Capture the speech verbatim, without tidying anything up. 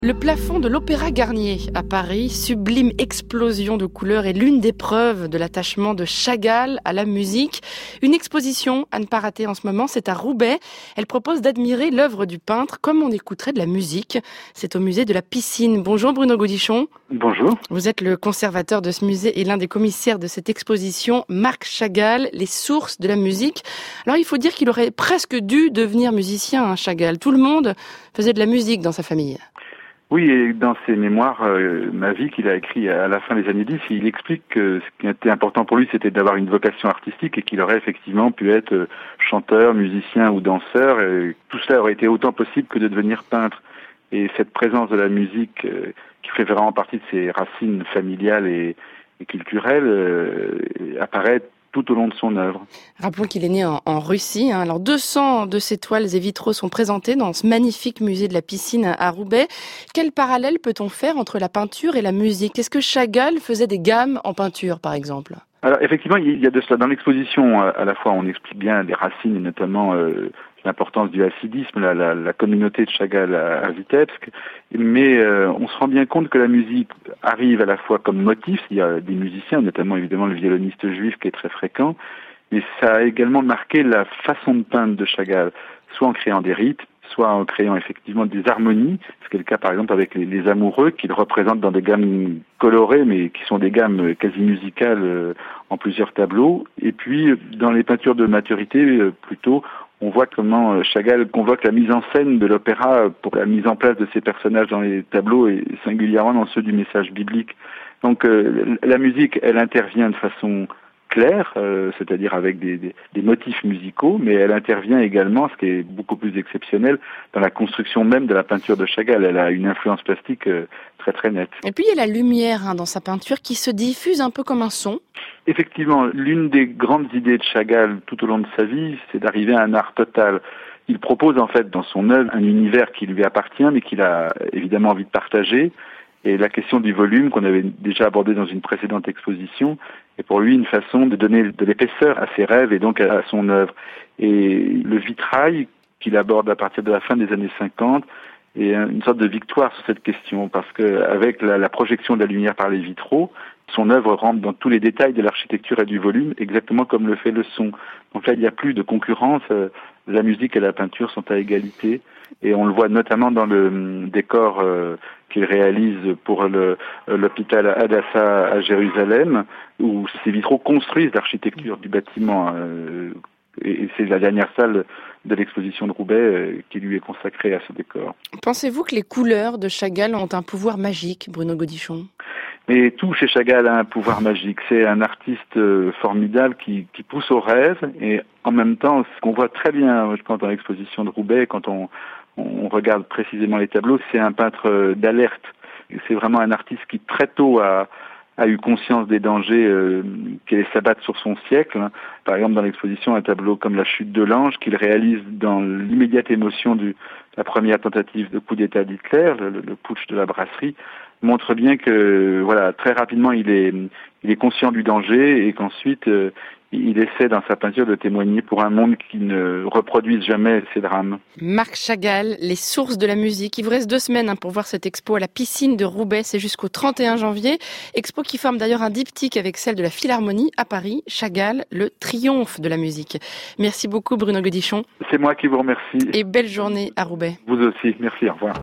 Le plafond de l'Opéra Garnier à Paris, sublime explosion de couleurs, est l'une des preuves de l'attachement de Chagall à la musique. Une exposition à ne pas rater en ce moment, c'est à Roubaix. Elle propose d'admirer l'œuvre du peintre comme on écouterait de la musique. C'est au musée de la Piscine. Bonjour Bruno Gaudichon. Bonjour. Vous êtes le conservateur de ce musée et l'un des commissaires de cette exposition, Marc Chagall, les sources de la musique. Alors il faut dire qu'il aurait presque dû devenir musicien, hein, Chagall. Tout le monde faisait de la musique dans sa famille. Oui, et dans ses mémoires, euh, Ma vie, qu'il a écrit à la fin des années dix, il explique que ce qui était important pour lui, c'était d'avoir une vocation artistique et qu'il aurait effectivement pu être euh, chanteur, musicien ou danseur. Et tout cela aurait été autant possible que de devenir peintre. Et cette présence de la musique, euh, qui fait vraiment partie de ses racines familiales et, et culturelles, euh, apparaît tout au long de son œuvre. Rappelons qu'il est né en, en Russie. Hein. Alors deux cents de ses toiles et vitraux sont présentés dans ce magnifique musée de la Piscine à Roubaix. Quel parallèle peut-on faire entre la peinture et la musique ? Est-ce que Chagall faisait des gammes en peinture, par exemple ? Alors effectivement, il y a de cela. Dans l'exposition, à la fois on explique bien les racines et notamment euh, l'importance du hassidisme, la, la, la communauté de Chagall à, à Vitebsk, mais euh, on se rend bien compte que la musique arrive à la fois comme motif. Il y a des musiciens, notamment évidemment le violoniste juif qui est très fréquent, mais ça a également marqué la façon de peindre de Chagall, soit en créant des rythmes, soit en créant effectivement des harmonies, ce qui est le cas par exemple avec les, les amoureux qu'il représente dans des gammes colorées mais qui sont des gammes quasi musicales euh, en plusieurs tableaux. Et puis dans les peintures de maturité euh, plutôt, on voit comment Chagall convoque la mise en scène de l'opéra pour la mise en place de ces personnages dans les tableaux et singulièrement dans ceux du message biblique. Donc euh, la musique, elle intervient de façon claire, euh, c'est-à-dire avec des, des, des motifs musicaux, mais elle intervient également, ce qui est beaucoup plus exceptionnel, dans la construction même de la peinture de Chagall. Elle a une influence plastique euh, très très nette. Et puis il y a la lumière hein, dans sa peinture qui se diffuse un peu comme un son. Effectivement, l'une des grandes idées de Chagall tout au long de sa vie, c'est d'arriver à un art total. Il propose en fait dans son œuvre un univers qui lui appartient, mais qu'il a évidemment envie de partager. Et la question du volume qu'on avait déjà abordé dans une précédente exposition est pour lui une façon de donner de l'épaisseur à ses rêves et donc à son œuvre. Et le vitrail qu'il aborde à partir de la fin des années cinquante est une sorte de victoire sur cette question parce que avec la, la projection de la lumière par les vitraux, son œuvre rentre dans tous les détails de l'architecture et du volume, exactement comme le fait le son. Donc là, il n'y a plus de concurrence. La musique et la peinture sont à égalité. Et on le voit notamment dans le décor euh, qu'il réalise pour le, l'hôpital Hadassah à Jérusalem, où ces vitraux construisent l'architecture du bâtiment. Euh, et c'est la dernière salle de l'exposition de Roubaix euh, qui lui est consacrée à ce décor. Pensez-vous que les couleurs de Chagall ont un pouvoir magique, Bruno Gaudichon ? Mais tout chez Chagall a un pouvoir magique. C'est un artiste formidable qui, qui pousse au rêve et en même temps, ce qu'on voit très bien, je pense, dans l'exposition de Roubaix, quand on, on regarde précisément les tableaux, c'est un peintre d'alerte. C'est vraiment un artiste qui très tôt a, a eu conscience des dangers euh, qui allaient s'abattre sur son siècle. Par exemple, dans l'exposition, un tableau comme La chute de l'ange, qu'il réalise dans l'immédiate émotion de la première tentative de coup d'État d'Hitler, le, le putsch de la brasserie, montre bien que voilà très rapidement il est il est conscient du danger et qu'ensuite euh, il essaie dans sa peinture de témoigner pour un monde qui ne reproduise jamais ces drames. Marc Chagall, les sources de la musique. Il vous reste deux semaines hein, pour voir cette expo à la Piscine de Roubaix, c'est jusqu'au trente et un janvier. Expo qui forme d'ailleurs un diptyque avec celle de la Philharmonie à Paris. Chagall, le triomphe de la musique. Merci beaucoup Bruno Gaudichon. C'est moi qui vous remercie. Et belle journée à Roubaix. Vous aussi, merci, au revoir.